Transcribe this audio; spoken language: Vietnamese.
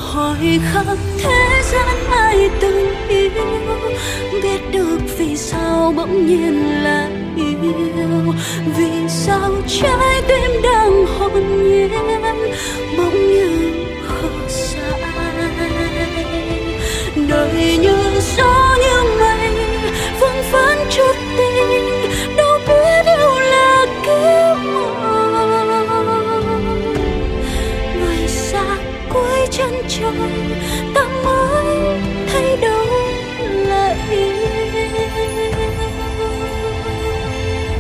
hỏi khắp thế gian ai từng yêu, biết được vì sao bỗng nhiên là yêu, vì sao trái tim đang hồn nhiên bỗng như khờ dại. Đời như gió như mây vương vấn chút tình, đâu biết yêu là kiếp mộng. Người xa cuối chân trời